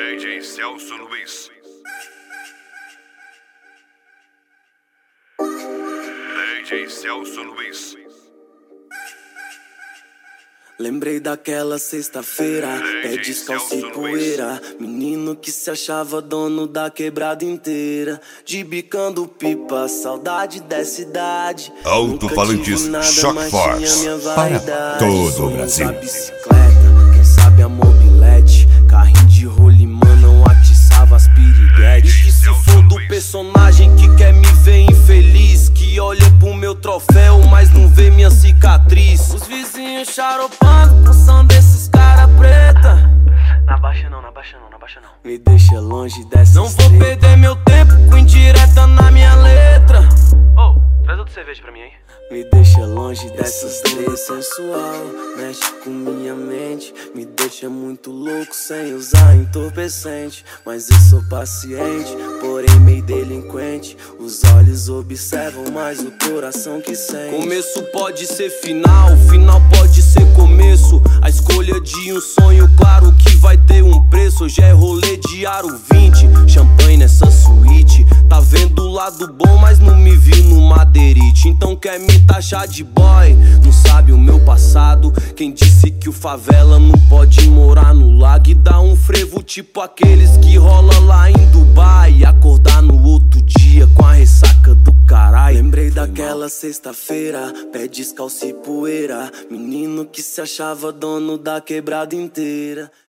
DJ Celso Luiz. DJ Celso Luiz. Lembrei daquela sexta-feira, pé descalço e poeira, menino que se achava dono da quebrada inteira, de bicando pipa, saudade dessa idade. Alto-falantes Shock Force para todo o Brasil. Bicicleta, quem sabe a mobilete, carrinho de rolimã não atiçava as piriguetes. E que se for do personagem que quer me ver infeliz, que olha pro meu troféu, mas não vê minha cicatriz. Os vizinhos charopando com som desses cara preta. Na baixa não, na baixa não, na baixa não. Me deixa longe dessa. Não vou perder meu tempo com indireta na minha letra. Traz outra cerveja pra mim aí. Me deixa longe dessas três sensual, mexe com minha mente, me deixa muito louco sem usar entorpecente. Mas eu sou paciente, porém meio delinquente. Os olhos observam, mas o coração que sente. Começo pode ser final, final pode ser começo. A escolha de um sonho, claro que vai ter um preço. Hoje é rolê de aro 20, champanhe nessa suíte. Tá vendo o lado bom, mas não me vi no madeirite. Então quer me taxar de boy, não sabe o meu passado. Quem disse que o favela não pode morar no lago e dar um frevo tipo aqueles que rola lá em Dubai, e acordar no outro dia com a ressaca do caralho. Lembrei daquela sexta-feira, pé descalço e poeira, menino que se achava dono da quebrada inteira.